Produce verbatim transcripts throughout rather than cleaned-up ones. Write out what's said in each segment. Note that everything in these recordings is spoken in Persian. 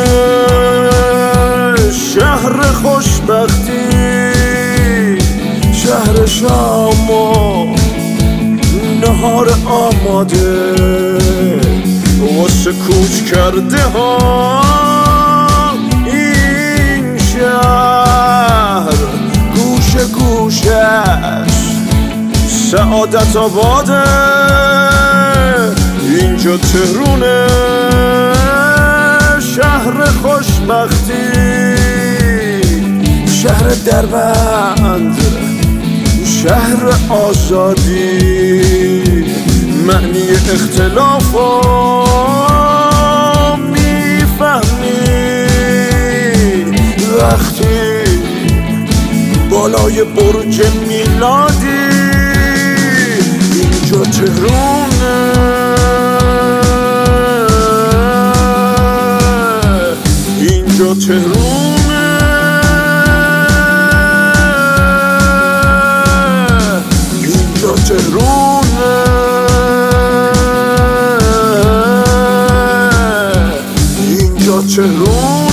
شهر خوشبختی، شهر شام و نهار آماده واسه کوچ کرده ها. این شهر گوشه گوشش سعادت آباده، اینجا تهرونه شهر خوشبختی، شهر دربند، شهر آزادی، معنی اختلافو میفهمی وقتی بالای برج میلادی. اینجا تهرونه، اینجا تهرونه، اینجا تهرونه، اینجا تهرونه.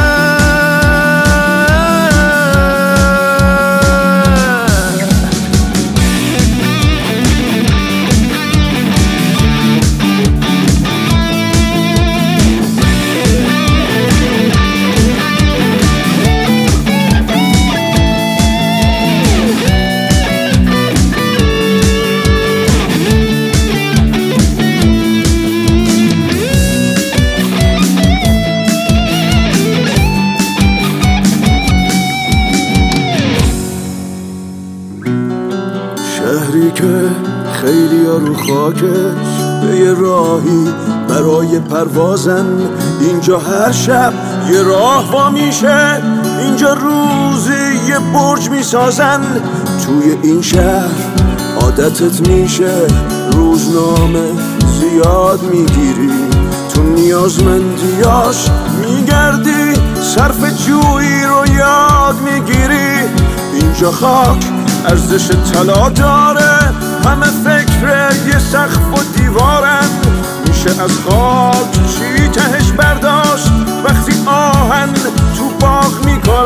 شهری که خیلی ها رو خاکش به یه راهی برای پروازن. اینجا هر شب یه راه وا میشه، اینجا روزی یه برج میسازن. توی این شهر عادتت میشه روزنامه زیاد میگیری، تو نیازمندیاش میگردی، صرف جویی رو یاد میگیری. اینجا خاک ارزش طلا داره، همه فکر یه سقف و دیوارن. میشه از خاک چی تهش برداشت وقتی آهن تو باغ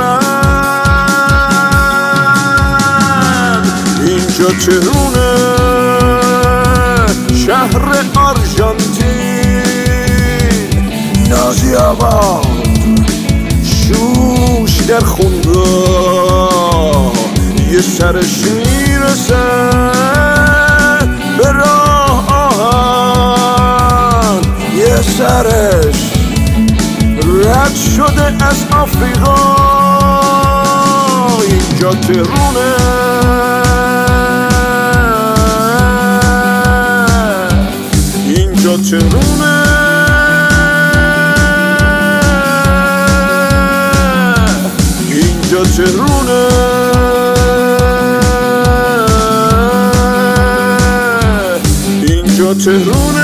میکنن. اینجا تهرونه شهر آرژانتین، نازی آباد شوش در خونگاه، یه سرش میرسه به راه آهن، یه سرش رد شده از آفریقا. اینجا تهرونه، اینجا تهرونه، اینجا تهرونه، اینجا تهرونه.